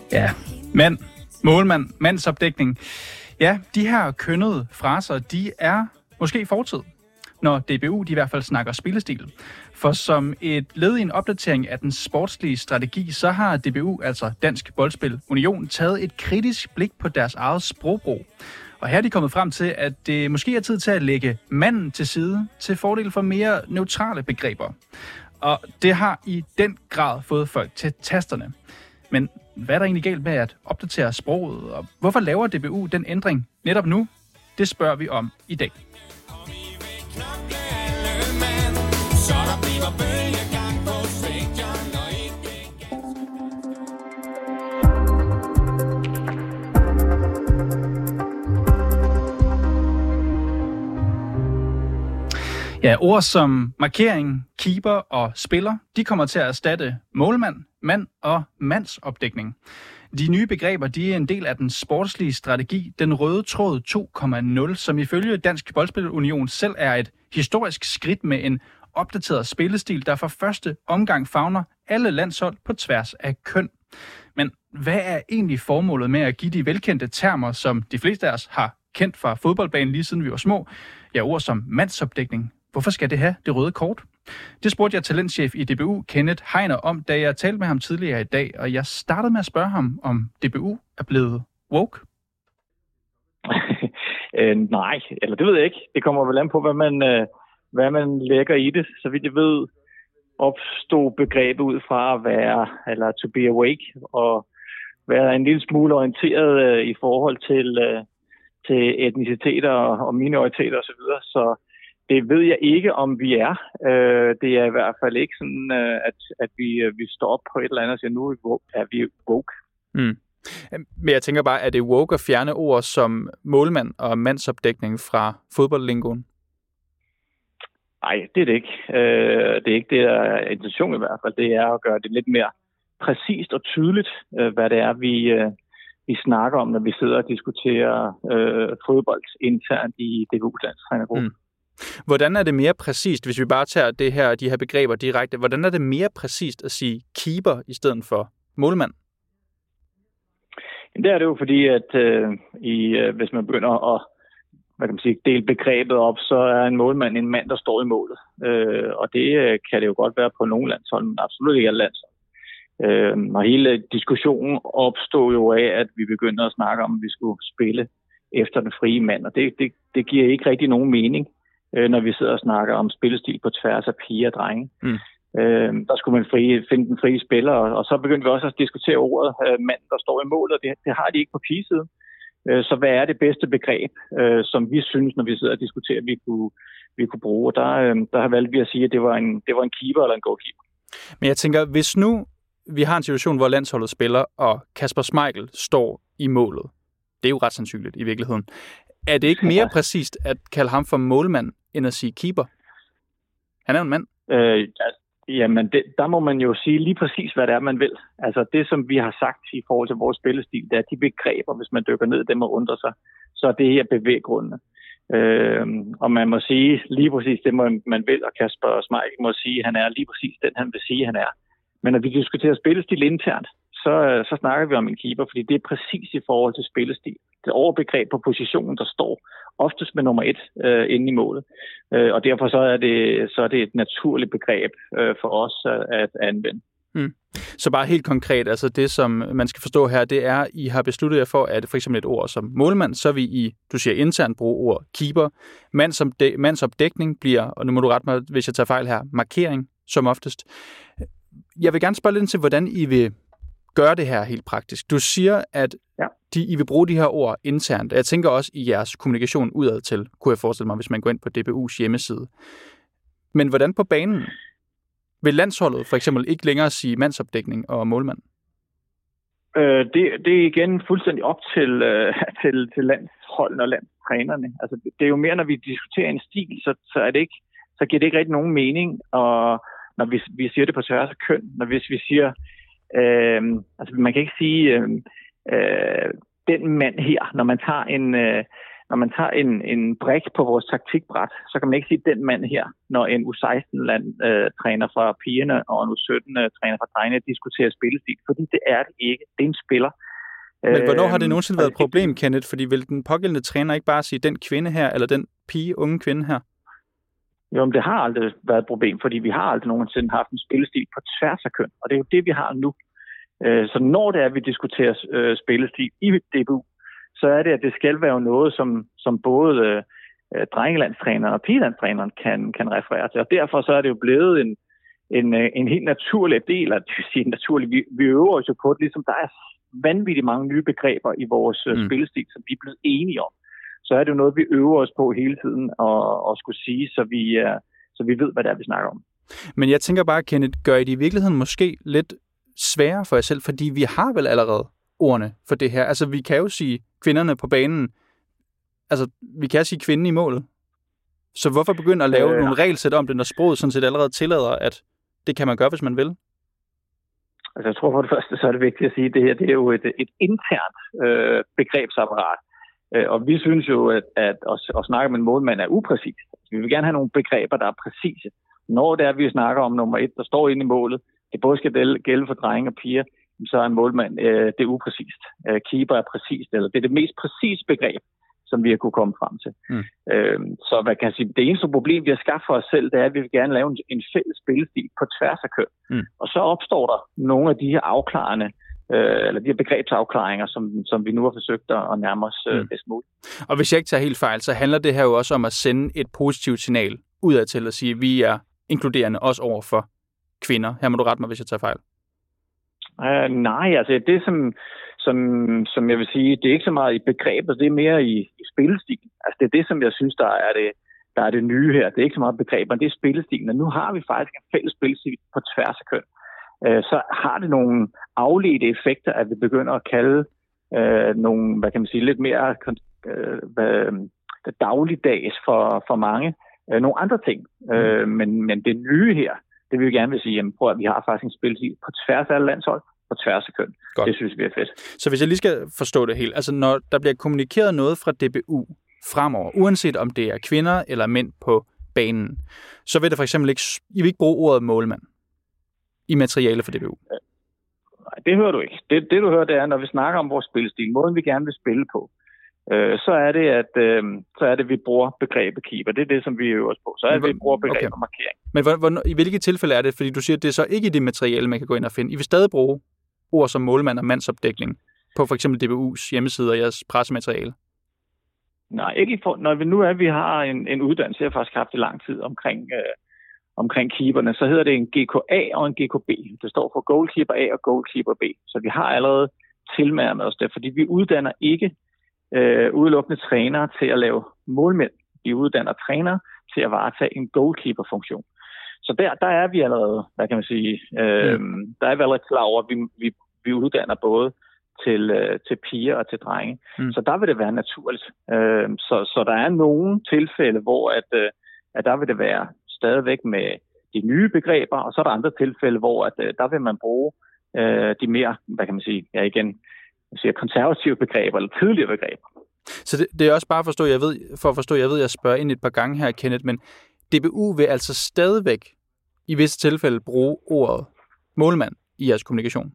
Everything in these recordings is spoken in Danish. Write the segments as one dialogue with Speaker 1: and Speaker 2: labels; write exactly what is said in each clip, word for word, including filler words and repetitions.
Speaker 1: Ja, mand, målmand, mandsopdækning. Ja, de her kønnede fraser, de er måske fortid, når D B U de i hvert fald snakker spillestil. For som et led i en opdatering af den sportslige strategi, så har D B U, altså Dansk Boldspil Union, taget et kritisk blik på deres eget sprogbrug. Og her er de kommet frem til, at det måske er tid til at lægge manden til side til fordel for mere neutrale begreber. Og det har i den grad fået folk til tasterne. Men hvad er der egentlig galt med at opdatere sproget, og hvorfor laver D B U den ændring netop nu? Det spørger vi om i dag. Ja, ord som markering, keeper og spiller, de kommer til at erstatte målmand, mand og mandsopdækning. De nye begreber, de er en del af den sportslige strategi, den røde tråd to punkt nul, som ifølge Dansk Boldspil Union selv er et historisk skridt med en opdateret spillestil, der for første omgang favner alle landshold på tværs af køn. Men hvad er egentlig formålet med at give de velkendte termer, som de fleste af os har kendt fra fodboldbanen lige siden vi var små? Ja, ord som mandsopdækning. Hvorfor skal det have det røde kort? Det spurgte jeg talentchef i D B U, Kenneth Heiner, om, da jeg talte med ham tidligere i dag, og jeg startede med at spørge ham, om D B U er blevet woke.
Speaker 2: øh, nej, eller det ved jeg ikke. Det kommer vel an på, hvad man, øh, hvad man lægger i det. Så vidt jeg ved, opstod begrebet ud fra at være, eller to be awake, og være en lille smule orienteret øh, i forhold til, øh, til etniciteter og, og minoriteter osv., så, så det ved jeg ikke, om vi er. Øh, det er i hvert fald ikke sådan, øh, at, at vi, øh, vi står op på et eller andet og siger, nu er vi woke.
Speaker 1: Mm. Men jeg tænker bare, er det woke at fjerne ord som målmand og mandsopdækning fra fodboldlingoen?
Speaker 2: Nej, det er det ikke. Øh, det er ikke det, der er intention i hvert fald. Det er at gøre det lidt mere præcist og tydeligt, øh, hvad det er, vi, øh, vi snakker om, når vi sidder og diskuterer øh, fodbold internt i D B U's landstrænergruppe. Mm.
Speaker 1: Hvordan er det mere præcist, hvis vi bare tager det her, de her begreber direkte, hvordan er det mere præcist at sige keeper i stedet for målmand?
Speaker 2: Det er det jo fordi, at øh, i, øh, hvis man begynder at hvad kan man sige, dele begrebet op, så er en målmand en mand, der står i målet. Øh, og det øh, kan det jo godt være på nogle landshold, men absolut ikke alle landshold. Øh, og hele diskussionen opstod jo af, at vi begyndte at snakke om, at vi skulle spille efter den frie mand. Og det, det, det giver ikke rigtig nogen mening, når vi sidder og snakker om spillestil på tværs af piger og drenge. Mm. Øh, der skulle man frie, finde den frie spiller, og, og så begyndte vi også at diskutere ordet øh, mand, der står i mål, og det, det har de ikke på pigesiden. Øh, så hvad er det bedste begreb, øh, som vi synes, når vi sidder og diskuterer, vi kunne, vi kunne bruge? Og der, øh, der har valgt vi at sige, at det var, en, det var en keeper eller en goalkeeper.
Speaker 1: Men jeg tænker, hvis nu vi har en situation, hvor landsholdet spiller, og Kasper Schmeichel står i målet, det er jo ret sandsynligt i virkeligheden. Er det ikke mere ja. præcist at kalde ham for målmand, end at sige keeper? Han er jo en mand.
Speaker 2: Øh, jamen, det, der må man jo sige lige præcis, hvad det er, man vil. Altså det, som vi har sagt i forhold til vores spillestil, det er de begreber, hvis man dykker ned i dem og undrer sig, så er det her bevæggrundene. Øh, og man må sige lige præcis det, man vil, og Kasper Schmeichel må sige, at han er lige præcis den, han vil sige, at han er. Men når vi diskuterer spillestil internt, Så, så snakker vi om en keeper, fordi det er præcis i forhold til spillestil. Det er overbegreb på positionen, der står oftest med nummer et øh, inde i målet. Øh, og derfor så er, det, så er det et naturligt begreb øh, for os at, at anvende.
Speaker 1: Mm. Så bare helt konkret, altså det som man skal forstå her, det er, I har besluttet jer for, at for eksempel et ord som målmand, så vil I, du siger internt, bruge ord keeper. Mandsopdæ- mandsopdækning bliver, og nu må du rette mig, hvis jeg tager fejl her, markering som oftest. Jeg vil gerne spørge lidt til, hvordan I vil gøre det her helt praktisk. Du siger, at ja. de, I vil bruge de her ord internt. Jeg tænker også i jeres kommunikation udad til, kunne jeg forestille mig, hvis man går ind på D B U's hjemmeside. Men hvordan på banen? Vil landsholdet for eksempel ikke længere sige mandsopdækning og målmand?
Speaker 2: Øh, det, det er igen fuldstændig op til, øh, til, til landsholdene og landstrænerne. Altså, det er jo mere, når vi diskuterer en stil, så, så, er det ikke, så giver det ikke rigtig nogen mening. Og når vi, vi siger det på tværs af køn, når hvis vi siger Øh, altså man kan ikke sige øh, øh, den mand her, når man tager en, øh, når man tager en, en brik på vores taktikbræt, så kan man ikke sige den mand her, når en U seksten-land øh, træner fra pigerne og en U sytten øh, træner fra drengene diskuterer spillestil, fordi det er det ikke. Det er en spiller.
Speaker 1: Men hvornår har det nogensinde været et problem, Kenneth? Fordi vil den pågældende træner ikke bare sige, den kvinde her, eller den pige, unge kvinde her?
Speaker 2: Jo, men det har aldrig været et problem, fordi vi har aldrig nogensinde haft en spillestil på tværs af køn, og det er jo det, vi har nu. Så når det er, at vi diskuterer spillestil i D B U, så er det, at det skal være noget, som, som både drengelandstræneren og pigelandstræneren kan, kan referere til. Og derfor så er det jo blevet en, en, en helt naturlig del, at det vil sige naturligt, vi, vi øver os jo på det, ligesom der er vanvittigt mange nye begreber i vores mm. spillestil, som vi er blevet enige om. Så er det jo noget, vi øver os på hele tiden og, og skulle sige, så vi, så vi ved, hvad det er, vi snakker om.
Speaker 1: Men jeg tænker bare, Kenneth, gør I det i virkeligheden måske lidt sværere for jer selv, fordi vi har vel allerede ordene for det her. Altså, vi kan jo sige kvinderne på banen. Altså, vi kan sige kvinden i målet. Så hvorfor begynde at lave øh, nogle regelsæt om det, når sproget sådan set allerede tillader, at det kan man gøre, hvis man vil?
Speaker 2: Altså, jeg tror for det første, så er det vigtigt at sige, at det her det er jo et, et internt øh, begrebsapparat. Øh, og vi synes jo, at, at at, at snakke med en målmand er upræcis. Vi vil gerne have nogle begreber, der er præcise. Når det er, vi snakker om nummer et, der står inde i målet, det både skal gælde for drenge og piger, så er en målmand øh, det er upræcist. Øh, keeper er præcist, eller det er det mest præcise begreb, som vi har kunne komme frem til. Mm. Øh, så hvad kan jeg sige, det eneste problem, vi har skabt for os selv, det er, at vi vil gerne lave en, en fælles spillestil på tværs af køn. Mm. Og så opstår der nogle af de her afklarende, øh, eller de her begrebsafklaringer, som, som vi nu har forsøgt at nærme os øh, mm. bedst muligt.
Speaker 1: Og hvis jeg ikke tager helt fejl, så handler det her jo også om at sende et positivt signal udad til at sige, at vi er inkluderende også over for kvinder. Her må du rette mig, hvis jeg tager fejl.
Speaker 2: Uh, nej, altså det som, som, som jeg vil sige, det er ikke så meget i begrebet, det er mere i, i spillestilen. Altså det er det, som jeg synes, der er det, der er det nye her. Det er ikke så meget begrebet, men det er spillestilen. Og nu har vi faktisk en fælles spillestil på tværs af køn. Uh, så har det nogle afledte effekter, at vi begynder at kalde uh, nogle, hvad kan man sige, lidt mere uh, dagligdags for, for mange. Uh, nogle andre ting. Mm. Uh, men, men det nye her, det vil vi gerne vil sige, jamen, prøv at vi har faktisk en spilstil på tværs af alle landshold, på tværs af køn. Godt. Det synes vi er fedt.
Speaker 1: Så hvis jeg lige skal forstå det helt, altså når der bliver kommunikeret noget fra D B U fremover, uanset om det er kvinder eller mænd på banen, så vil det for eksempel ikke, I vil ikke bruge ordet målmand i materiale for D B U?
Speaker 2: Nej, det hører du ikke. Det, det du hører, det er, når vi snakker om vores spilstil, måden vi gerne vil spille på, øh, så er det, at øh, så er det, vi bruger begrebet keeper. Det er det, som vi øver os på. Så er det, vi bruger begrebet okay. markering.
Speaker 1: Men hvor, hvor, i hvilke tilfælde er det? Fordi du siger, at det er så ikke i det materiale, man kan gå ind og finde. I vil stadig bruge ord som målmand og mandsopdækning på for eksempel D B U's hjemmeside og jeres pressemateriale?
Speaker 2: Nej, ikke for, når vi nu er, vi har en, en uddannelse, jeg har faktisk haft i lang tid omkring, øh, omkring keeperne, så hedder det en G K A og en G K B. Det står for Goalkeeper A og Goalkeeper B. Så vi har allerede tilmærket os det, fordi vi uddanner ikke øh, udelukkende trænere til at lave målmænd. Vi uddanner trænere til at varetage en goalkeeper-funktion. Så der, der er vi allerede, hvad kan man sige, øh, mm. der er vi allerede klar over, at vi, vi, vi uddanner både til, øh, til piger og til drenge. Mm. Så der vil det være naturligt. Øh, så, så der er nogle tilfælde, hvor at, øh, at der vil det være stadigvæk med de nye begreber, og så er der andre tilfælde, hvor at, øh, der vil man bruge øh, de mere, hvad kan man sige, ja igen, jeg siger, konservative begreber eller tidligere begreber.
Speaker 1: Så det, det er også bare for at forstå, jeg ved, for at forstå, jeg ved, jeg spørger ind et par gange her, Kenneth, men D B U vil altså stadigvæk i visse tilfælde bruge ordet målmand i jeres kommunikation?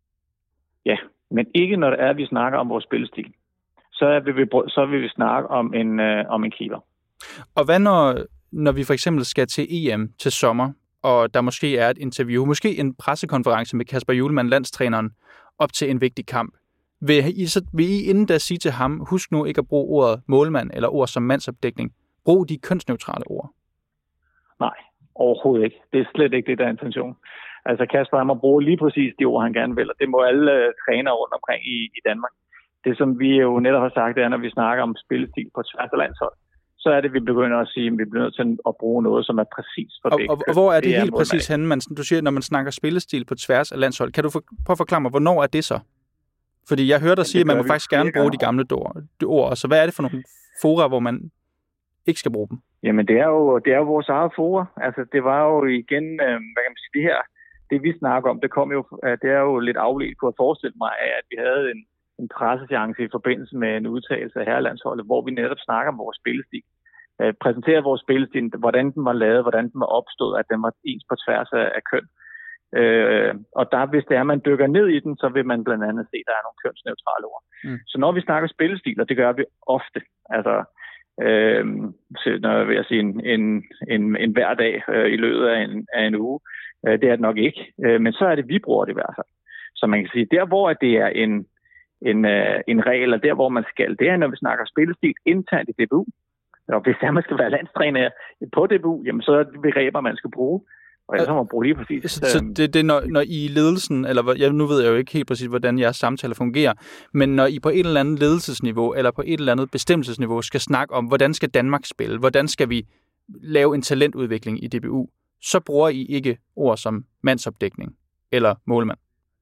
Speaker 2: Ja, men ikke når det er, at vi snakker om vores spillestil. Så vil vi, så vil vi snakke om en, øh, om en keeper.
Speaker 1: Og hvad når, når vi for eksempel skal til E M til sommer, og der måske er et interview, måske en pressekonference med Kasper Hjulmand, landstræneren, op til en vigtig kamp? Vil I, så, vil I inden da sige til ham, husk nu ikke at bruge ordet målmand eller ord som mandsopdækning? Brug de kønsneutrale ord.
Speaker 2: Nej, overhovedet ikke. Det er slet ikke det, der er intention. Altså Kasper, han må bruge lige præcis de ord, han gerne vil, og det må alle uh, trænere rundt omkring i, i Danmark. Det, som vi jo netop har sagt, det er, når vi snakker om spillestil på tværs af landshold, så er det, vi begynder at sige, at vi bliver nødt til at bruge noget, som er præcis for
Speaker 1: og,
Speaker 2: begge.
Speaker 1: Og, og hvor er det, det helt er præcis henne, man, du siger, når man snakker spillestil på tværs af landshold? Kan du for, prøve at forklare mig, hvornår er det så? Fordi jeg hørte dig sige, at man må faktisk gerne bruge de gamle ord. Så hvad er det for nogle fora, hvor man ikke skal bruge dem?
Speaker 2: Jamen, det er jo, det er jo vores eget fora. Altså, det var jo igen, øh, hvad kan man sige, det her, det vi snakker om, det kom jo, det er jo lidt afledt på at forestille mig, at vi havde en, en presseseance i forbindelse med en udtalelse af herrelandsholdet, hvor vi netop snakker om vores spillestil. Øh, præsenterer vores spillestil, hvordan den var lavet, hvordan den var opstået, at den var ens på tværs af, af køn. Øh, og der, hvis det er, man dykker ned i den, så vil man blandt andet se, at der er nogle kønsneutrale ord. Mm. Så når vi snakker spillestil, og det gør vi ofte, altså øh, når jeg vil sige en, en, en, en hver dag øh, i løbet af en, af en uge, øh, det er det nok ikke, øh, men så er det, vi bruger det i hvert fald. Så man kan sige, der hvor det er en, en, øh, en regel, og der hvor man skal, det er, når vi snakker spillestil internt i D B U. Og hvis der man skal være landstræner på D B U, jamen så er det begreber, man skal bruge. Og ellers må man bruge lige præcis.
Speaker 1: Så, så det, det når, når I ledelsen, eller jeg, nu ved jeg jo ikke helt præcis, hvordan jeres samtaler fungerer, men når I på et eller andet ledelsesniveau, eller på et eller andet bestemmelsesniveau, skal snakke om, hvordan skal Danmark spille, hvordan skal vi lave en talentudvikling i D B U, så bruger I ikke ord som mandsopdækning eller målmand.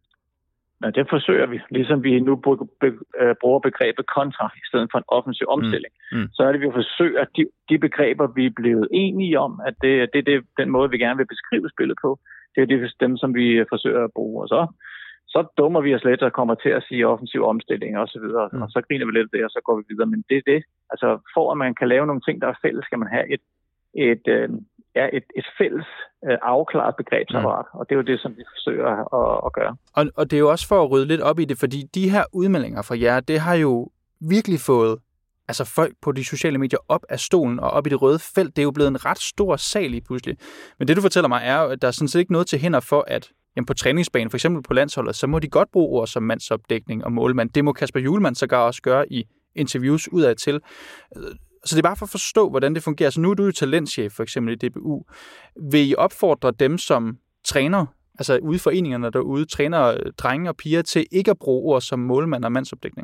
Speaker 2: Ja, det forsøger vi. Ligesom vi nu bruger begrebet kontra i stedet for en offensiv omstilling. Mm. Mm. Så er det, vi forsøger, at de, de begreber, vi er blevet enige om, at det, det, det er den måde, vi gerne vil beskrive spillet på. Det er det, dem, som vi forsøger at bruge. Og så, så dummer vi os lidt og kommer til at sige offensiv omstilling og så videre. Mm. Og så griner vi lidt af det, og så går vi videre. Men det er det. Altså, for at man kan lave nogle ting, der er fælles, skal man have et, et, øh, ja, et, et fælles øh, afklaret begrebsapparat, mm. og det er jo det, som vi forsøger at, at gøre.
Speaker 1: Og, og det er jo også for at rydde lidt op i det, fordi de her udmeldinger fra jer, det har jo virkelig fået altså folk på de sociale medier op af stolen og op i det røde felt. Det er jo blevet en ret stor sag lige pludselig. Men det, du fortæller mig, er jo, at der er sådan set ikke noget til hinder for, at jamen på træningsbanen, for eksempel på landsholdet, så må de godt bruge ord som mandsopdækning og målmand. Det må Kasper Hjulmand sågar også gøre i interviews udad til. Så det er bare for at forstå, hvordan det fungerer. Så nu er du jo talentchef, for eksempel i D B U. Vil I opfordre dem, som træner, altså ude i foreningerne derude, træner drenge og piger til ikke at bruge ord som målmand og mandsopdækning?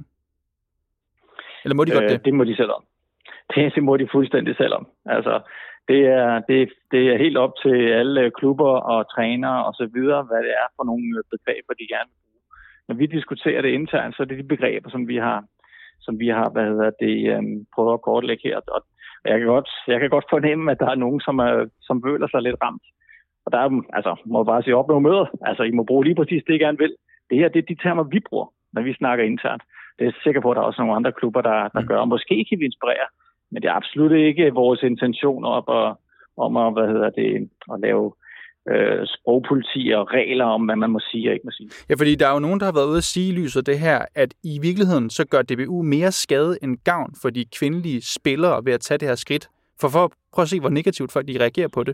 Speaker 1: Eller må de godt det?
Speaker 2: Øh, det må de selv om. Det, det må de fuldstændig selv om. Altså, det er, det, det er helt op til alle klubber og trænere og så videre, hvad det er for nogle begreber, de gerne vil bruge. Når vi diskuterer det internt, så er det de begreber, som vi har som vi har, hvad hedder det, øhm, prøvet at kortlægge her. Og jeg kan godt, jeg kan godt fornemme, at der er nogen, som, er, som føler sig lidt ramt. Og der er, altså, må jeg bare sige op med møder. Altså, I må bruge lige præcis det, I gerne vil. Det her, det er de termer, vi bruger, når vi snakker internt. Det er jeg sikker på, at der er også nogle andre klubber, der, der gør. Og måske kan vi inspirere, men det er absolut ikke vores intention op at, om at, hvad hedder det, at lave øh, sprogpoliti og regler om, hvad man må sige og ikke må sige.
Speaker 1: Ja, fordi der er jo nogen, der har været ude at sige i lyset det her, at i virkeligheden så gør D B U mere skade end gavn for de kvindelige spillere ved at tage det her skridt. For, for at prøve at se, hvor negativt folk de reagerer på det.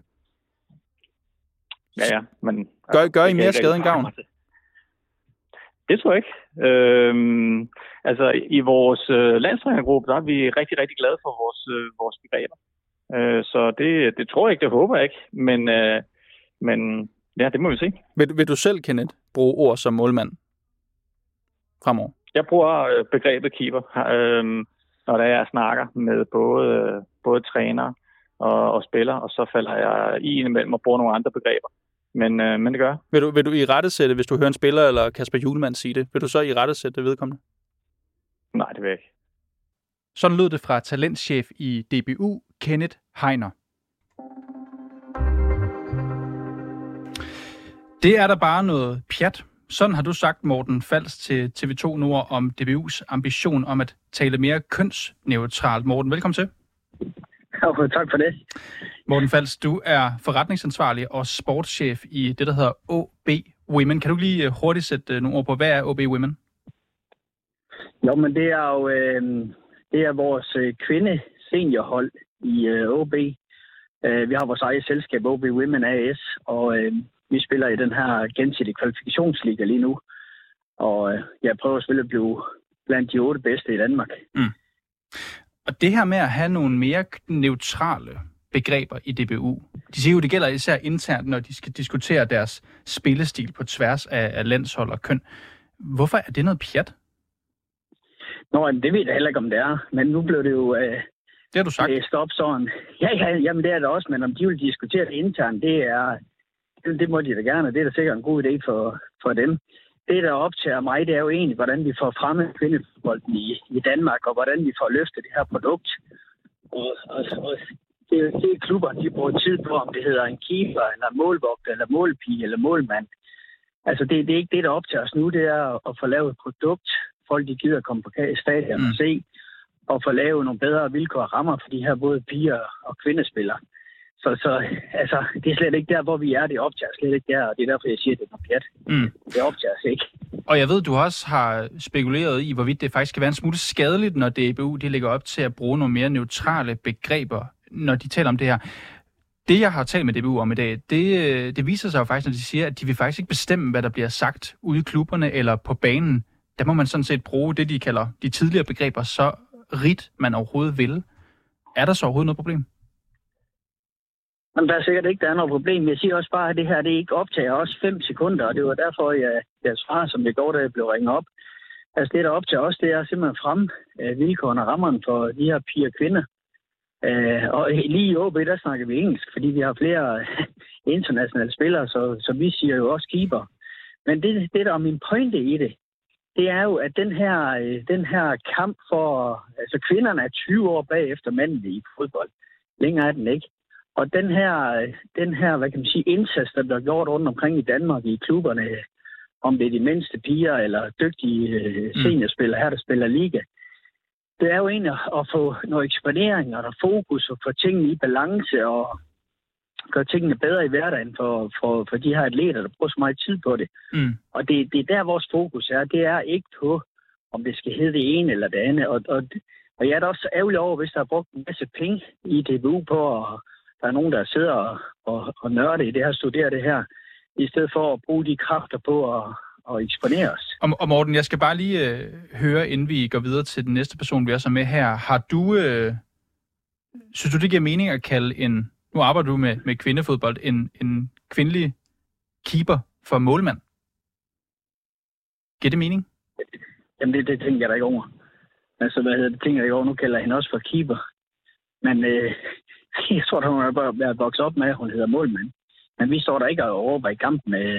Speaker 2: Ja, ja. Men,
Speaker 1: gør, gør I mere skade end gavn?
Speaker 2: Det tror jeg ikke. Øhm, altså, i vores øh, landstrænergruppe, der er vi rigtig, rigtig glade for vores, øh, vores begreber. Øh, så det, det tror jeg ikke, det håber jeg ikke. Men, øh, men ja, det må vi se.
Speaker 1: Vil, vil du selv, Kenneth, bruge ord som målmand fremover?
Speaker 2: Jeg bruger øh, begrebet keeper, øh, når der jeg snakker med både, øh, både træner og, og spillere, og så falder jeg i imellem og bruger nogle andre begreber. Men, øh, men det gør.
Speaker 1: Vil du, vil du i rettesætte, hvis du hører en spiller eller Kasper Hjulmand sige det, vil du så i rettesætte det vedkommende?
Speaker 2: Nej, det vil jeg ikke.
Speaker 1: Sådan lød det fra talentchef i D B U, Kenneth Heiner. Det er der bare noget pjat. Sådan har du sagt, Morten Falst, til T V to Nord om D B U's ambition om at tale mere kønsneutralt. Morten, velkommen til.
Speaker 3: Okay, tak for det.
Speaker 1: Morten Falst, du er forretningsansvarlig og sportschef i det, der hedder O B Women. Kan du lige hurtigt sætte nogle ord på, hvad er O B Women?
Speaker 3: Jo, men det er jo øh, det er vores kvinde seniorhold i øh, O B. Øh, vi har vores eget selskab, O B Women A S, og øh, vi spiller i den her gensidige kvalifikationsliga lige nu. Og øh, jeg prøver selvfølgelig at blive blandt de otte bedste i Danmark.
Speaker 1: Mm. Og det her med at have nogle mere neutrale begreber i D B U, de siger jo, det gælder især internt, når de skal diskutere deres spillestil på tværs af, af landshold og køn. Hvorfor er det noget pjat?
Speaker 3: Nå, det ved jeg heller ikke, om det er. Men nu blev det jo øh,
Speaker 1: det har du sagt.
Speaker 3: læst op sådan. Ja, ja, jamen det er det også, men om de vil diskutere det internt, det er det, det må de da gerne. Det er da sikkert en god idé for, for dem. Det, der optager mig, det er jo egentlig, hvordan vi får fremmet kvindefodbolden i, i Danmark, og hvordan vi får løftet det her produkt. Og, og, og det, er, det er klubber, de bruger tid på, om det hedder en keeper, eller målvogter, eller målpige, eller målmand. Altså, det, det er ikke det, der optager os nu. Det er at, at få lavet et produkt, folk de gider komme på stadion
Speaker 1: mm.
Speaker 3: og se, og få lavet nogle bedre vilkår og rammer for de her både piger og kvindespillere. Så, så altså, det er slet ikke der, hvor vi er. Det optager slet ikke der, og det er derfor, jeg siger, at det er noget pjat. Mm. Det optager sig ikke.
Speaker 1: Og jeg ved, du også har spekuleret i, hvorvidt det faktisk kan være en smule skadeligt, når D B U de lægger op til at bruge nogle mere neutrale begreber, når de taler om det her. Det, jeg har talt med D B U om i dag, det, det viser sig jo faktisk, når de siger, at de vil faktisk ikke bestemme, hvad der bliver sagt ude i klubberne eller på banen. Der må man sådan set bruge det, de kalder de tidligere begreber, så rigt man overhovedet vil. Er der så overhovedet noget problem?
Speaker 3: Men der er sikkert ikke, der er noget problem. Jeg siger også bare, at det her det ikke optager også fem sekunder, og det var derfor, jeg, jeg svarede, som det går, da jeg blev ringet op. Altså det, der optager også, det er simpelthen frem øh, vilkårene og rammerne for de her piger og kvinder. Øh, og lige i O B, der snakker vi engelsk, fordi vi har flere internationale spillere, så, så vi siger jo også keeper. Men det, det, der er min pointe i det, det er jo, at den her, den her kamp for... Altså kvinderne er tyve år bagefter mændene i fodbold. Længere er den ikke. Og den her, den her, hvad kan man sige, indsats, der bliver gjort rundt omkring i Danmark i klubberne, om det er de mindste piger eller dygtige seniorspillere her, der spiller liga, det er jo egentlig at få noget eksponering og der fokus og få tingene i balance og gøre tingene bedre i hverdagen for, for, for de her atleter, der bruger så meget tid på det. Mm. Og det, det er der, vores fokus er. Det er ikke på, om det skal hedde det ene eller det andet. Og, og, og jeg er da også ærgerlig over, hvis der er brugt en masse penge i D B U på, og der er nogen, der sidder og, og, og nørder i det her, studerer det her, i stedet for at bruge de kræfter på at, at eksponere os.
Speaker 1: Og, og Morten, jeg skal bare lige øh, høre, inden vi går videre til den næste person, vi også er med her. Har du, øh, synes du, det giver mening at kalde en, nu arbejder du med, med kvindefodbold, en, en kvindelig keeper for målmand? Giver det mening?
Speaker 3: Jamen, det, det tænker jeg da ikke over. Altså, hvad hedder det, tænker jeg ikke over. Nu kalder jeg hende også for keeper. Men øh, jeg tror, hun har bare været vokset op med, at hun hedder målmand. Men vi står der ikke og overvejer i kampen med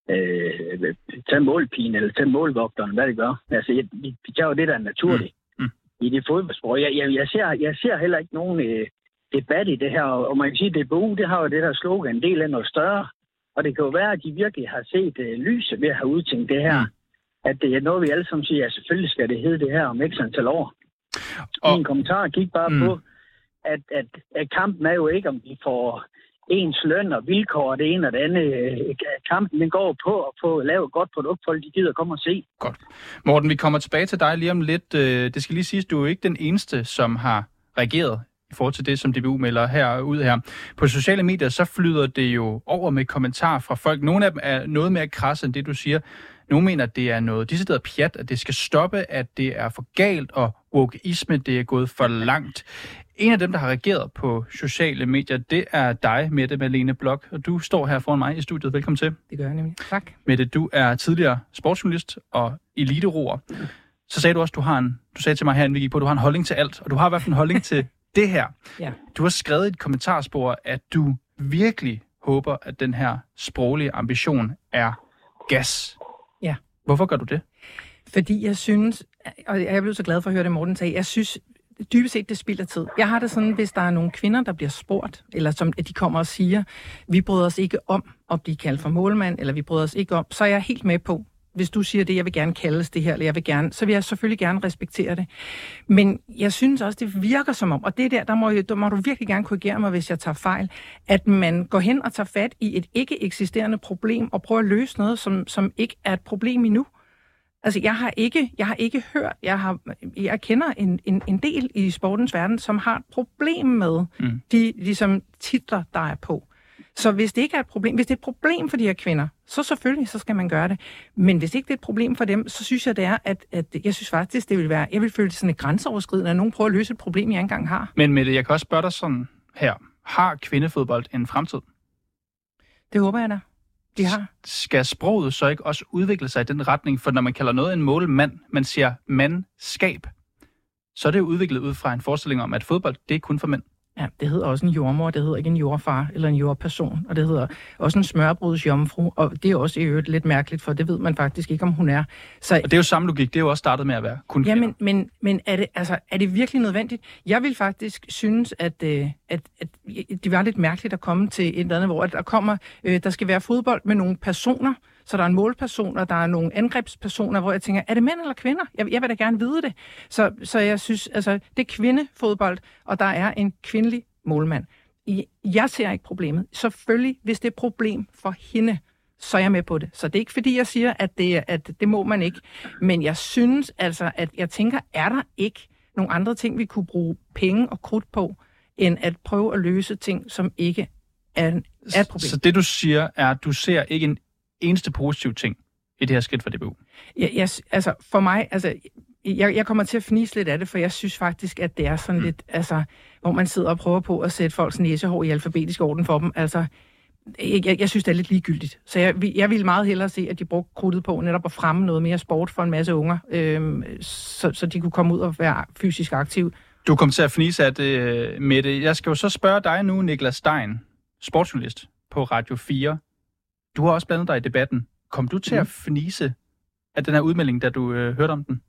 Speaker 3: øh, tage målpigen eller tage målvogteren, hvad det gør. Altså, jeg, vi, vi tager jo det, der er naturligt mm. Mm. i det fodboldsport. Jeg, jeg, jeg, ser, jeg ser heller ikke nogen øh, debat i det her, og man kan sige, at D B U, det har jo det der slogan, en del af noget større. Og det kan jo være, at de virkelig har set øh, lyset ved at have udtænkt det her. Mm. At det er noget, vi alle sammen siger, at selvfølgelig skal det hedde det her om x antal år. Og min kommentar gik bare mm. på, at, at, at kampen er jo ikke, om vi får ens løn og vilkår og det ene og det andet. Kampen den går på at få lavet et godt produkt, folk de gider komme og se.
Speaker 1: Godt. Morten, vi kommer tilbage til dig lige om lidt. Det skal lige siges, du er jo ikke den eneste, som har reageret i forhold til det, som D B U melder her ud her. På sociale medier, så flyder det jo over med kommentarer fra folk. Nogle af dem er noget mere krasse end det, du siger. Nogle mener, at det er noget decideret pjat, at det skal stoppe, at det er for galt, og wokeisme, det er gået for langt. En af dem, der har reageret på sociale medier, det er dig, Mette Malene Blok, og du står her foran mig i studiet. Velkommen til.
Speaker 4: Det gør jeg nemlig. Tak.
Speaker 1: Mette, du er tidligere sportsjournalist og eliteroer. Så sagde du også, du har en, du sagde til mig her, inden vi gik på, du har en holdning til alt, og du har i hvert fald en holdning til det her. Ja. Du har skrevet i et kommentarspor, at du virkelig håber, at den her sproglige ambition er gas.
Speaker 4: Ja.
Speaker 1: Hvorfor gør du det?
Speaker 4: Fordi jeg synes, og jeg blev så glad for at høre det, Morten sagde, jeg synes dybest set, det spilder tid. Jeg har det sådan, hvis der er nogle kvinder, der bliver spurgt, eller som de kommer og siger, vi bryder os ikke om at blive kaldt for målmand, eller vi bryder os ikke om, så er jeg helt med på, hvis du siger det, jeg vil gerne kaldes det her, eller jeg vil gerne, så vil jeg selvfølgelig gerne respektere det. Men jeg synes også, det virker som om, og det der, der må, der må du virkelig gerne korrigere mig, hvis jeg tager fejl, at man går hen og tager fat i et ikke eksisterende problem, og prøver at løse noget, som, som ikke er et problem endnu. Altså, jeg har ikke, jeg har ikke hørt, jeg, har, jeg kender en, en, en del i sportens verden, som har et problem med mm. de ligesom, titler, der er på. Så hvis det ikke er et problem, hvis det er et problem for de her kvinder, så selvfølgelig, så skal man gøre det. Men hvis ikke det er et problem for dem, så synes jeg, det er, at, at jeg synes faktisk, det vil være, jeg vil føle det sådan et grænseoverskridende, at nogen prøver at løse et problem, jeg ikke engang har.
Speaker 1: Men Mette, jeg kan også spørge dig sådan her. Har kvindefodbold en fremtid?
Speaker 4: Det håber jeg da. De har.
Speaker 1: Skal sproget så ikke også udvikle sig i den retning? For når man kalder noget en målmand, man siger mandskab, så er det jo udviklet ud fra en forestilling om, at fodbold, det er kun for mænd.
Speaker 4: Ja, det hedder også en jordmor, det hedder ikke en jordfar eller en jordperson, og det hedder også en smørbrudsjomfru, og det er også i øvrigt lidt mærkeligt, for det ved man faktisk ikke, om hun er. Så,
Speaker 1: og det er jo samme logik, det er jo også startet med at være kun
Speaker 4: ja, men, men, men er, det, altså, er det virkelig nødvendigt? Jeg vil faktisk synes, at, at, at, at det var lidt mærkeligt at komme til et eller andet, hvor der kommer, øh, der skal være fodbold med nogle personer, Så der er en målperson, og der er nogle angrebspersoner, hvor jeg tænker, er det mænd eller kvinder? Jeg, jeg vil da gerne vide det. Så, så jeg synes, altså, det er kvindefodbold, og der er en kvindelig målmand. Jeg ser ikke problemet. Selvfølgelig, hvis det er et problem for hende, så er jeg med på det. Så det er ikke fordi, jeg siger, at det, at det må man ikke. Men jeg synes altså, at jeg tænker, er der ikke nogle andre ting, vi kunne bruge penge og krudt på, end at prøve at løse ting, som ikke er, er et problem.
Speaker 1: Så det, du siger, er, at du ser ikke en eneste positiv ting i det her skridt for D B U?
Speaker 4: Jeg, jeg, altså, for mig, altså, jeg, jeg kommer til at fnise lidt af det, for jeg synes faktisk, at det er sådan mm. lidt, altså, hvor man sidder og prøver på at sætte folks næsehår i alfabetisk orden for dem. Altså, jeg, jeg synes, det er lidt ligegyldigt. Så jeg, jeg ville meget hellere se, at de brugte krudtet på netop at fremme noget mere sport for en masse unger, øhm, så, så de kunne komme ud og være fysisk aktive. Du
Speaker 1: kom til at fnise af det, Mette. Jeg skal jo så spørge dig nu, Niklas Stein, sportsjournalist på Radio fire. Du har også blandet dig i debatten. Kom du til mm. at fnise af den her udmelding, da du øh, hørte om den?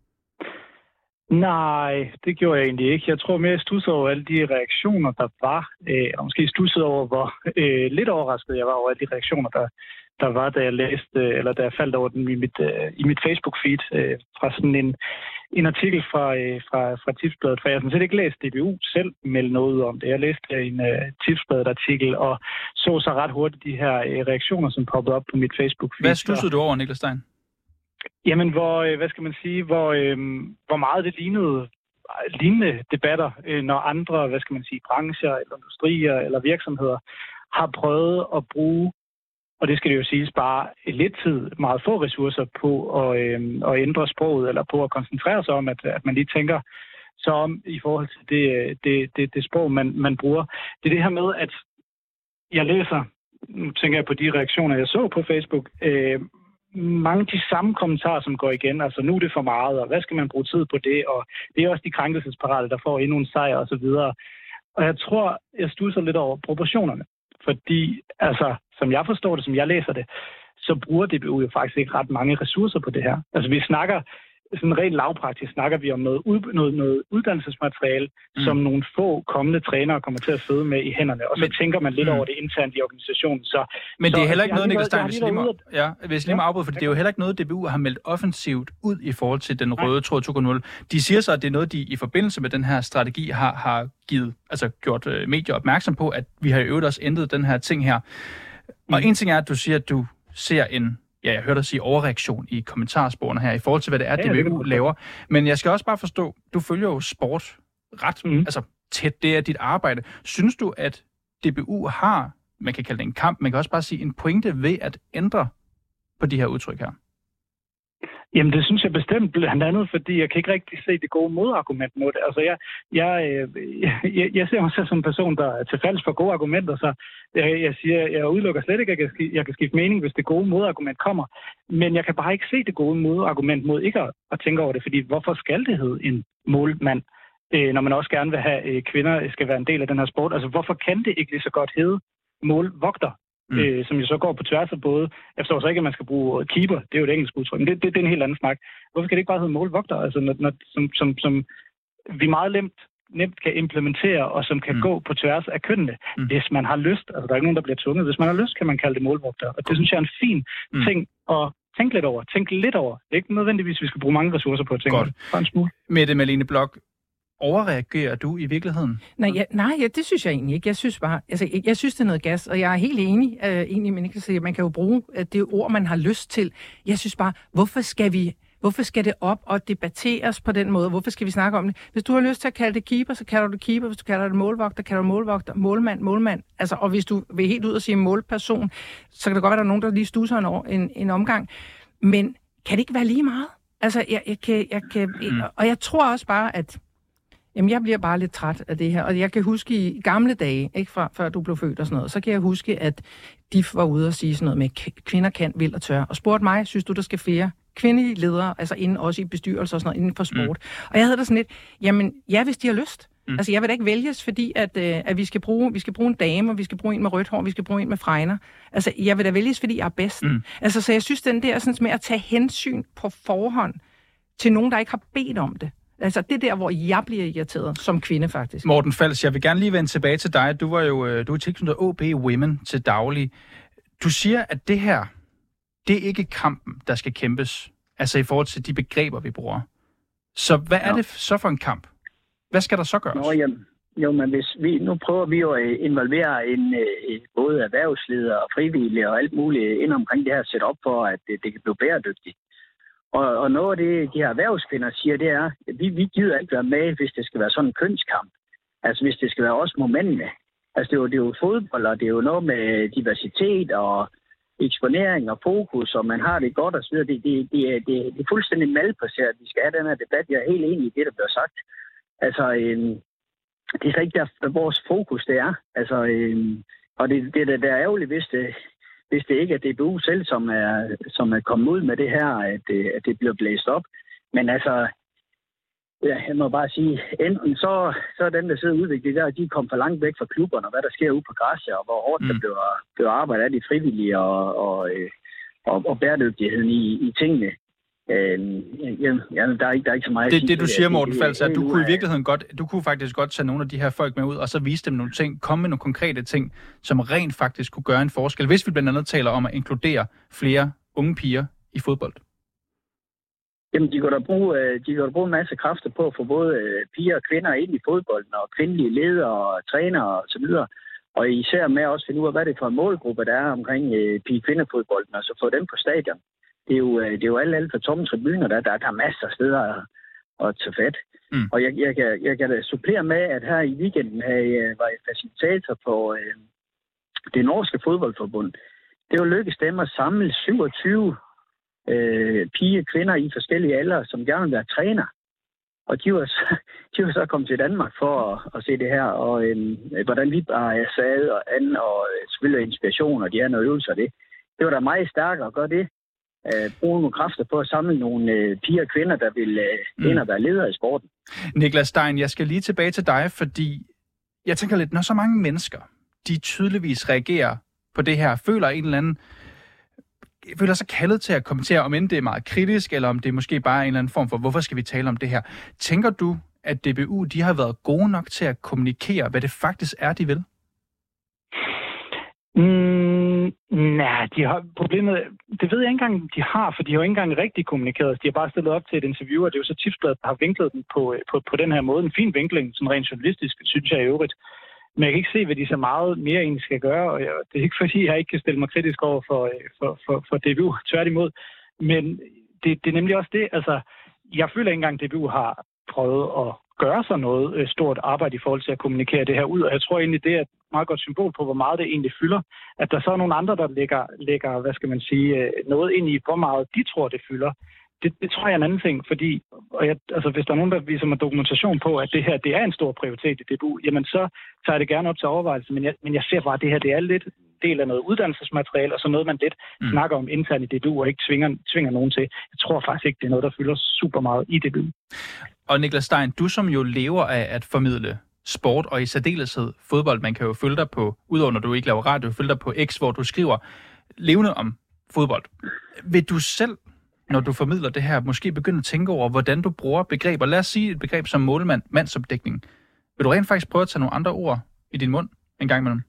Speaker 5: Nej, det gjorde jeg egentlig ikke. Jeg tror mere, jeg studsede over alle de reaktioner, der var. Øh, og måske studsede over, hvor øh, lidt overrasket jeg var over alle de reaktioner, der, der var, da jeg læste, eller da jeg faldt over den i mit, øh, i mit Facebook-feed øh, fra sådan en, en artikel fra, øh, fra, fra Tipsbladet. For jeg har sådan set ikke læst D B U selv melde noget om det. Jeg læste en øh, Tipsbladet-artikel og så så ret hurtigt de her øh, reaktioner, som poppede op på mit Facebook-feed.
Speaker 1: Hvad studsede du over, Niklas Stein?
Speaker 5: Jamen, hvor, hvad skal man sige, hvor, øh, hvor meget det lignede lignende debatter, øh, når andre, hvad skal man sige, brancher, eller industrier, eller virksomheder har prøvet at bruge, og det skal det jo siges, bare lidt tid, meget få ressourcer på at, øh, at ændre sproget, eller på at koncentrere sig om, at, at man lige tænker så om i forhold til det, det, det, det sprog, man, man bruger. Det er det her med, at jeg læser, nu tænker jeg på de reaktioner, jeg så på Facebook, øh, mange af de samme kommentarer, som går igen. Altså, nu er det for meget, og hvad skal man bruge tid på det? Og det er også de krænkelsesparate, der får endnu en sejr, og så videre. Og jeg tror, jeg studser lidt over proportionerne. Fordi, altså, som jeg forstår det, som jeg læser det, så bruger D B U jo faktisk ikke ret mange ressourcer på det her. Altså, vi snakker, sådan rent lavpraktisk, snakker vi om noget, ud, noget, noget uddannelsesmateriale, mm. som nogle få kommende trænere kommer til at sidde med i hænderne. Og så men, tænker man lidt mm. over det internt i organisationen. Så,
Speaker 1: men det er heller ikke
Speaker 5: så,
Speaker 1: noget, Niklas Stein, hvis jeg lige må, ja, hvis lige må afbryde, for det er jo heller ikke noget, D B U har meldt offensivt ud i forhold til den røde tråd to punkt nul. De siger så, at det er noget, de i forbindelse med den her strategi har, har givet, altså gjort uh, medier opmærksom på, at vi har i øvrigt også ændret den her ting her. Mm. Og en ting er, at du siger, at du ser en ja, jeg hørte dig sige overreaktion i kommentarsporene her, i forhold til, hvad det er, ja, D B U laver. Men jeg skal også bare forstå, du følger jo sport ret mm. altså, tæt, det er dit arbejde. Synes du, at D B U har, man kan kalde det en kamp, man kan også bare sige en pointe ved at ændre på de her udtryk her?
Speaker 5: Jamen, det synes jeg bestemt, blandt andet, fordi jeg kan ikke rigtig se det gode modargument mod det. Altså, jeg, jeg, jeg, jeg ser mig selv som en person, der er tilfældes for gode argumenter, så jeg, jeg siger, jeg udelukker slet ikke, at jeg kan, jeg kan skifte mening, hvis det gode modargument kommer. Men jeg kan bare ikke se det gode modargument mod ikke at, at tænke over det, fordi hvorfor skal det hedde en målmand, øh, når man også gerne vil have øh, kvinder skal være en del af den her sport? Altså, hvorfor kan det ikke lige så godt hedde målvogter? Mm. Øh, som jo så går på tværs af både. Jeg forstår så ikke, at man skal bruge keeper. Det er jo et engelsk udtryk, men det, det, det er en helt anden snak. Hvorfor kan det ikke bare hedde målvogter? Altså, når, når, som, som, som vi meget nemt, nemt kan implementere, og som kan mm. gå på tværs af kønnene, mm. hvis man har lyst. Altså, der er ikke nogen, der bliver tvunget. Hvis man har lyst, kan man kalde det målvogter. Og det synes jeg er en fin mm. ting at tænke lidt over. Tænke lidt over. Det er ikke nødvendigvis, vi skal bruge mange ressourcer på at tænke. Godt. Bare en smule.
Speaker 1: Mette Malene Bloch, overreagerer du i virkeligheden?
Speaker 4: Nej, ja, nej ja, det synes jeg egentlig ikke. Jeg synes bare, altså, jeg, jeg synes, det er noget gas, og jeg er helt enig, øh, egentlig, men ikke sige, man kan jo bruge øh, det ord, man har lyst til. Jeg synes bare, hvorfor skal vi, hvorfor skal det op og debatteres på den måde? Hvorfor skal vi snakke om det? Hvis du har lyst til at kalde det keeper, så kalder du det keeper. Hvis du kalder det målvogter, kalder du målvogter. Målmand, målmand. Altså, og hvis du vil helt ud og sige målperson, så kan det godt være, at der er nogen, der lige stusser en, en, en omgang. Men kan det ikke være lige meget? Altså, jeg, jeg kan, jeg kan, mm. og jeg tror også bare, at Jamen, jeg bliver bare lidt træt af det her, og jeg kan huske i gamle dage, ikke fra, før du blev født og sådan noget, så kan jeg huske, at de var ude og sige sådan noget med, kvinder kan, vil og tør, og spurgte mig, synes du, der skal flere kvindelige ledere, altså inden, også i bestyrelser og sådan noget, inden for sport. Mm. Og jeg havde da sådan lidt, jamen, ja, hvis de har lyst. Mm. Altså, jeg vil da ikke vælges, fordi at, øh, at vi, skal bruge, vi skal bruge en dame, og vi skal bruge en med rødt hår, vi skal bruge en med fregner. Altså, jeg vil da vælges, fordi jeg er bedst. Mm. Altså, så jeg synes, den der sådan, med at tage hensyn på forhånd til nogen, der ikke har bedt om det. Altså, det er der, hvor jeg bliver irriteret som kvinde, faktisk.
Speaker 1: Morten Fals, jeg vil gerne lige vende tilbage til dig. Du var jo du er tilknyttet O B Women til daglig. Du siger, at det her, det er ikke kampen, der skal kæmpes, altså i forhold til de begreber, vi bruger. Så hvad ja. er det så for en kamp? Hvad skal der så gøres?
Speaker 3: Nå, jamen, jo, men hvis vi, nu prøver vi jo at involvere en, både erhvervsledere og frivillige og alt muligt ind omkring det her setup for, at det, det kan blive bæredygtigt. Og, og noget af det, de her erhvervskvinder siger, det er, at vi, vi gider ikke være med, hvis det skal være sådan en kønskamp. Altså hvis det skal være os mod mændene. Altså det er, jo, det er jo fodbold, og det er jo noget med diversitet og eksponering og fokus, og man har det godt og så videre. Det, det, det, er, det, det er fuldstændig malplaceret, at vi skal have den her debat. Jeg er helt enig i det, der bliver sagt. Altså, øhm, det er så ikke der, vores fokus det er. Altså, øhm, og det, det der, der er ærgerligt, hvis det, hvis det ikke er D B U selv, som er, som er kommet ud med det her, at, at det bliver blæst op. Men altså, ja, jeg må bare sige, enten så, så er dem, der sidder udviklet der, de kommer for langt væk fra klubberne, og hvad der sker ude på græsset, og hvor hårdt mm. der bliver, bliver arbejdet af de frivillige, og, og, og, og bæredygtigheden i, i tingene. Øh, ja, ja, der er ikke, der er ikke så meget...
Speaker 1: Det, det du siger, Morten Fals, er, at du kunne i virkeligheden godt, du kunne faktisk godt tage nogle af de her folk med ud, og så vise dem nogle ting, komme med nogle konkrete ting, som rent faktisk kunne gøre en forskel, hvis vi blandt andet taler om at inkludere flere unge piger i fodbold.
Speaker 3: Jamen, de kan da bruge, de kan da bruge en masse kræfter på at få både piger og kvinder ind i fodbolden, og kvindelige ledere og trænere og så videre. Og især med at også finde ud af, hvad det er for en målgruppe, der er omkring pige-kvindefodbolden, og så få dem på stadion. Det er jo, det er jo alle, alle for tomme tribuner, der, der, der er masser af steder at, at tage fat. Mm. Og jeg, jeg, kan, jeg kan da supplere med, at her i weekenden jeg, var jeg facilitator på øh, det norske fodboldforbund. Det var lykkedes dem at samle syvogtyve øh, pige kvinder i forskellige aldre, som gerne vil være træner. Og de var, så, de var så kommet til Danmark for at, at se det her, og øh, hvordan vi bare er sad og anden, og øh, selvfølgelig inspiration, og de andre øvelser af det. Det var da meget stærkere at gøre det. Uh, bruge nogle kræfter på at samle nogle uh, piger og kvinder, der vil uh, ind og være ledere i sporten.
Speaker 1: Niklas Stein, jeg skal lige tilbage til dig, fordi jeg tænker lidt, når så mange mennesker, de tydeligvis reagerer på det her, føler en eller anden, føler sig kaldet til at kommentere, om end det er meget kritisk, eller om det er måske bare en eller anden form for, hvorfor skal vi tale om det her? Tænker du, at D B U, de har været gode nok til at kommunikere, hvad det faktisk er, de vil?
Speaker 5: Mm, nej, de har problemet, det ved jeg ikke engang, de har, for de har jo ikke engang rigtig kommunikeret. De har bare stillet op til et interview, og det er jo så Tipsbladet, der har vinklet den på, på, på den her måde. En fin vinkling, sådan rent journalistisk, synes jeg i øvrigt. Men jeg kan ikke se, hvad de så meget mere egentlig skal gøre, og jeg, det er ikke fordi, jeg ikke kan stille mig kritisk over for, for, for, for D B U, tværtimod. Men det, det er nemlig også det, altså, jeg føler ikke engang, at D B U har prøvet at gøre sig noget øh, stort arbejde i forhold til at kommunikere det her ud, og jeg tror egentlig, det er et meget godt symbol på, hvor meget det egentlig fylder. At der så er nogle andre, der lægger, lægger hvad skal man sige, øh, noget ind i, hvor meget de tror, det fylder. Det, det tror jeg er en anden ting, fordi og jeg, altså, hvis der er nogen, der viser mig dokumentation på, at det her det er en stor prioritet i D B U, jamen så tager jeg det gerne op til overvejelse, men jeg, men jeg ser bare, at det her det er lidt del af noget uddannelsesmateriale, og så noget, man lidt mm. snakker om internt i D B U, og ikke tvinger, tvinger nogen til. Jeg tror faktisk ikke, det er noget, der fylder super meget i D B U.
Speaker 1: Og Niklas Stein, du som jo lever af at formidle sport, og i særdeleshed fodbold, man kan jo følge dig på, udover når du ikke laver radio, følge dig på X, hvor du skriver levende om fodbold. Vil du selv, når du formidler det her, måske begynde at tænke over, hvordan du bruger begreber? Lad os sige et begreb som målmand, mandsopdækning. Vil du rent faktisk prøve at tage nogle andre ord i din mund en gang imellem?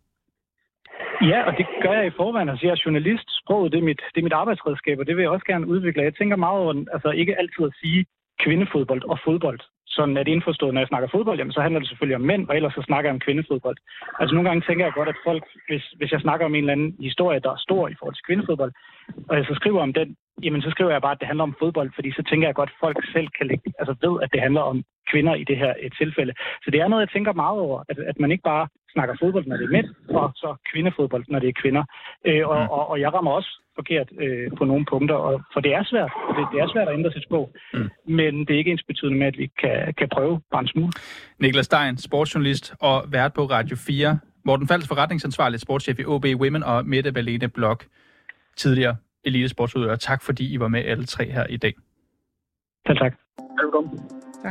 Speaker 5: Ja, og det gør jeg i forvejen. Altså, jeg er journalist. Sproget, det er mit, det er mit arbejdsredskab, og det vil jeg også gerne udvikle. Jeg tænker meget over, altså ikke altid at sige kvindefodbold og fodbold. Sådan at indforstået, når jeg snakker fodbold, jamen, så handler det selvfølgelig om mænd, og ellers så snakker jeg om kvindefodbold. Altså nogle gange tænker jeg godt, at folk, hvis, hvis jeg snakker om en eller anden historie, der er stor i forhold til kvindefodbold, og jeg så skriver om den, jamen så skriver jeg bare, at det handler om fodbold, fordi så tænker jeg godt, at folk selv kan lægge, altså ved, at det handler om kvinder i det her et tilfælde. Så det er noget, jeg tænker meget over, at, at man ikke bare snakker fodbold, når det er mænd, og så kvindefodbold, når det er kvinder. Øh, og, og, og jeg rammer også forkert øh, på nogle punkter, og, for det er svært. Det, det er svært at ændre sit sprog, mm. men det er ikke ensbetydende med, at vi kan, kan prøve bare en smule.
Speaker 1: Niklas Stein, sportsjournalist og vært på Radio fire. Morten Fals, forretningsansvarlig sportschef i O B Women, og Mette Valene Blok, tidligere elitesportsudøver. Tak fordi I var med alle tre her i dag.
Speaker 5: Selv tak.
Speaker 3: Velkommen.
Speaker 4: Tak.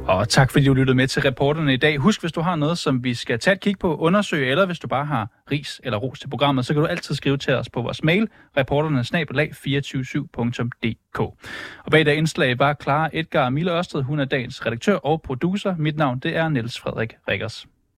Speaker 1: Og tak fordi du lyttede med til Reporterne i dag. Husk, hvis du har noget, som vi skal tage et kig på, undersøge, eller hvis du bare har ris eller ros til programmet, så kan du altid skrive til os på vores mail, reporterne snabel-a to to syv punktum d k. Og bag det indslag var Clara Edgar Mille Ørsted, hun er dagens redaktør og producer. Mit navn, det er Niels Frederik Rikkers.